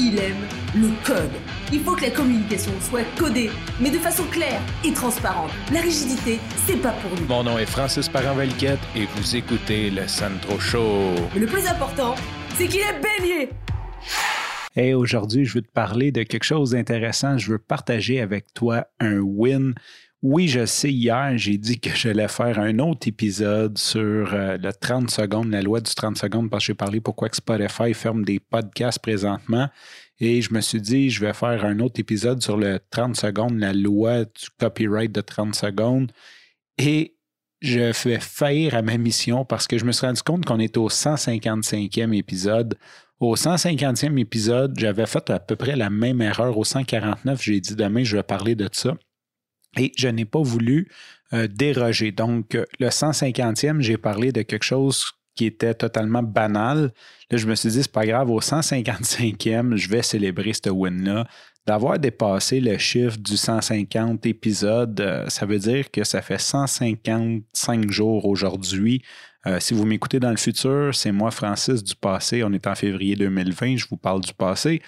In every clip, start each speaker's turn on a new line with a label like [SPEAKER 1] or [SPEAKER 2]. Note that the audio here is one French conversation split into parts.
[SPEAKER 1] il aime le code. Il faut que la communication soit codée, mais de façon claire et transparente. La rigidité, c'est pas pour nous.
[SPEAKER 2] Mon nom est Francis Parent-Valquette et vous écoutez le Sandro Show.
[SPEAKER 1] Mais le plus important, c'est qu'il est bélier.
[SPEAKER 2] Hey, aujourd'hui, je veux te parler de quelque chose d'intéressant. Je veux partager avec toi un win. Oui, je sais, hier, j'ai dit que j'allais faire un autre épisode sur le 30 secondes, la loi du 30 secondes, parce que j'ai parlé pourquoi que Spotify ferme des podcasts présentement. Et je me suis dit, je vais faire un autre épisode sur le 30 secondes, la loi du copyright de 30 secondes. Et je vais faillir à ma mission parce que je me suis rendu compte qu'on est au 155e épisode. Au 150e épisode, j'avais fait à peu près la même erreur. Au 149, j'ai dit demain, je vais parler de ça. Et je n'ai pas voulu déroger. Donc, le 150e, j'ai parlé de quelque chose qui était totalement banal. Là, je me suis dit, c'est pas grave, au 155e, je vais célébrer ce win-là. D'avoir dépassé le chiffre du 150 épisodes, ça veut dire que ça fait 155 jours aujourd'hui. Si vous m'écoutez dans le futur, c'est moi, Francis, du passé. On est en février 2020, je vous parle du passé.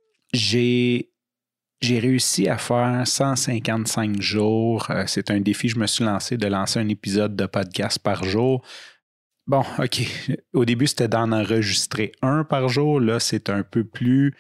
[SPEAKER 2] J'ai réussi à faire 155 jours. C'est un défi que je me suis lancé de lancer un épisode de podcast par jour. Bon, OK. Au début, c'était d'en enregistrer un par jour. Là, c'est un peu plus...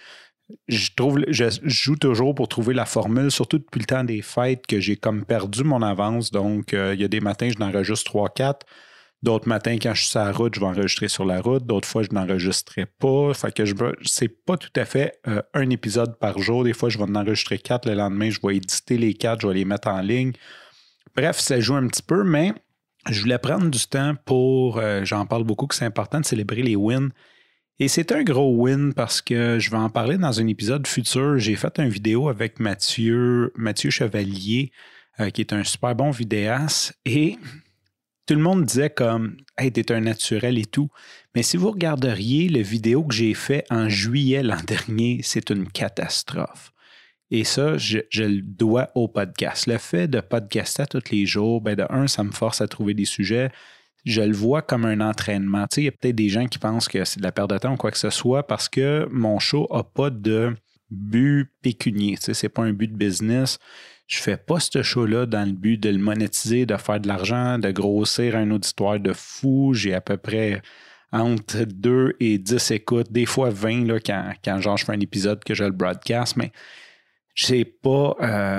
[SPEAKER 2] Je joue toujours pour trouver la formule, surtout depuis le temps des fêtes que j'ai comme perdu mon avance. Donc, il y a des matins, je n'enregistre 3-4. D'autres matins, quand je suis sur la route, je vais enregistrer sur la route. D'autres fois, je n'enregistrerai pas. Fait que c'est pas tout à fait un épisode par jour. Des fois, je vais en enregistrer 4. Le lendemain, je vais éditer les 4. Je vais les mettre en ligne. Bref, ça joue un petit peu, mais je voulais prendre du temps pour... j'en parle beaucoup que c'est important de célébrer les wins. Et c'est un gros win parce que je vais en parler dans un épisode futur. J'ai fait une vidéo avec Mathieu Chevalier, qui est un super bon vidéaste. Et... tout le monde disait comme « Hey, t'es un naturel et tout ». Mais si vous regarderiez le vidéo que j'ai fait en juillet l'an dernier, c'est une catastrophe. Et ça, je le dois au podcast. Le fait de podcaster tous les jours, de un, ça me force à trouver des sujets. Je le vois comme un entraînement. Tu sais, il y a peut-être des gens qui pensent que c'est de la perte de temps ou quoi que ce soit parce que mon show n'a pas de but pécunier. Tu sais, c'est pas un but de business. Je fais pas ce show-là dans le but de le monétiser, de faire de l'argent, de grossir un auditoire de fou. J'ai à peu près entre 2 et 10 écoutes, des fois 20 là, quand genre, je fais un épisode que je le broadcast, mais c'est pas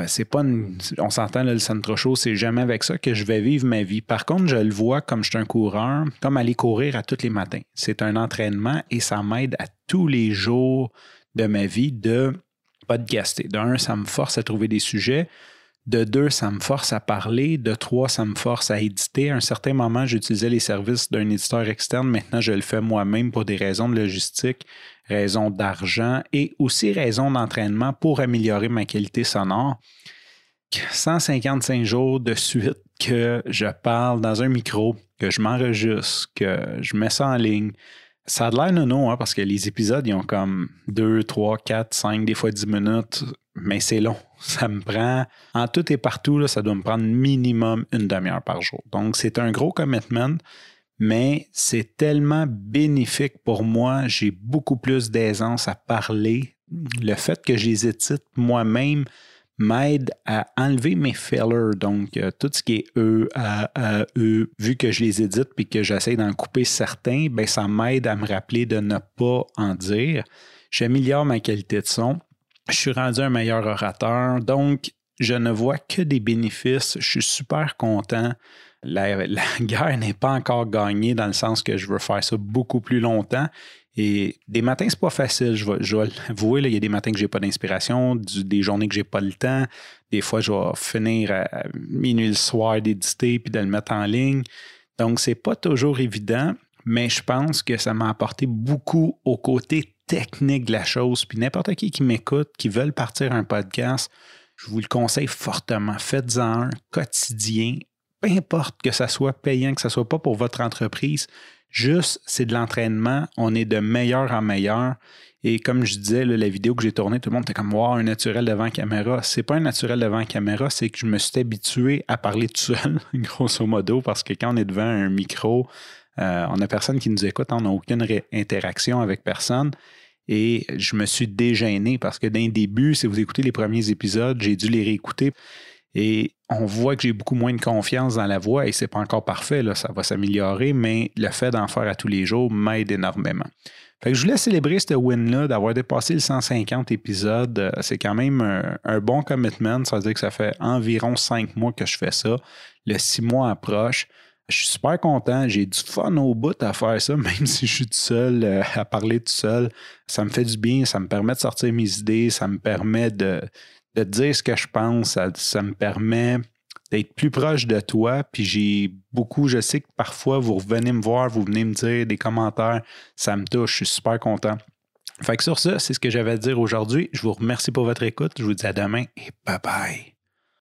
[SPEAKER 2] on s'entend là, le Sandro Show, c'est jamais avec ça que je vais vivre ma vie. Par contre, je le vois comme je suis un coureur, comme aller courir à tous les matins. C'est un entraînement et ça m'aide à tous les jours de ma vie de podcaster. De un, ça me force à trouver des sujets. De deux, ça me force à parler. De trois, ça me force à éditer. À un certain moment, j'utilisais les services d'un éditeur externe. Maintenant, je le fais moi-même pour des raisons de logistique, raisons d'argent et aussi raisons d'entraînement pour améliorer ma qualité sonore. 155 jours de suite que je parle dans un micro, que je m'enregistre, que je mets ça en ligne. Ça a de l'air non, parce que les épisodes, ils ont comme 2, 3, 4, 5, des fois 10 minutes, mais c'est long. Ça me prend, en tout et partout, là, ça doit me prendre minimum une demi-heure par jour. Donc, c'est un gros commitment, mais c'est tellement bénéfique pour moi. J'ai beaucoup plus d'aisance à parler. Le fait que je les édite moi-même m'aide à enlever mes fillers, donc tout ce qui est E, A, E, vu que je les édite puis que j'essaie d'en couper certains, ça m'aide à me rappeler de ne pas en dire. J'améliore ma qualité de son. Je suis rendu un meilleur orateur, donc je ne vois que des bénéfices. Je suis super content. La guerre n'est pas encore gagnée dans le sens que je veux faire ça beaucoup plus longtemps. Et des matins, c'est pas facile, je vais l'avouer, il y a des matins que j'ai pas d'inspiration, des journées que j'ai pas le temps. Des fois, je vais finir à minuit le soir d'éditer puis de le mettre en ligne. Donc, c'est pas toujours évident, mais je pense que ça m'a apporté beaucoup au côté technique de la chose. Puis n'importe qui m'écoute, qui veulent partir un podcast, je vous le conseille fortement. Faites-en un quotidien, peu importe que ça soit payant, que ça soit pas pour votre entreprise. Juste, c'est de l'entraînement. On est de meilleur en meilleur. Et comme je disais, là, la vidéo que j'ai tournée, tout le monde était comme « Wow, un naturel devant la caméra ». C'est pas un naturel devant la caméra, c'est que je me suis habitué à parler tout seul, grosso modo, parce que quand on est devant un micro, on n'a personne qui nous écoute, on n'a aucune interaction avec personne. Et je me suis dégêné parce que d'un début, si vous écoutez les premiers épisodes, j'ai dû les réécouter. Et on voit que j'ai beaucoup moins de confiance dans la voix et c'est pas encore parfait, là, ça va s'améliorer, mais le fait d'en faire à tous les jours m'aide énormément. Fait que je voulais célébrer ce win-là, d'avoir dépassé le 150 épisodes. C'est quand même un bon commitment. Ça veut dire que ça fait environ 5 mois que je fais ça. Le 6 mois approche. Je suis super content. J'ai du fun au bout à faire ça, même si je suis tout seul, à parler tout seul. Ça me fait du bien. Ça me permet de sortir mes idées. Ça me permet de dire ce que je pense. Ça me permet d'être plus proche de toi. Puis je sais que parfois, vous revenez me voir, vous venez me dire des commentaires. Ça me touche. Je suis super content. Fait que sur ça, c'est ce que j'avais à dire aujourd'hui. Je vous remercie pour votre écoute. Je vous dis à demain et bye bye.